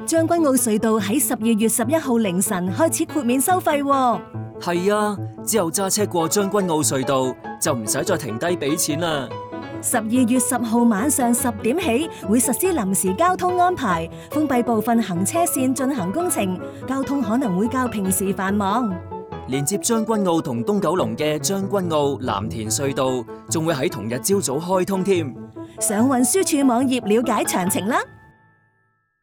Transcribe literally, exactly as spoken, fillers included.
將軍澳隧道喺十二月十一號凌晨開始豁免收費喎。 係啊，之後揸車過將軍澳隧道就唔使再停低俾錢啦。 十二月十號晚上十點起會實施臨時交通安排，封閉部分行車線進行工程，交通可能會較平時繁忙。 連接將軍澳同東九龍嘅將軍澳藍田隧道仲會喺同日朝早開通添。 上運輸署網頁了解詳情啦。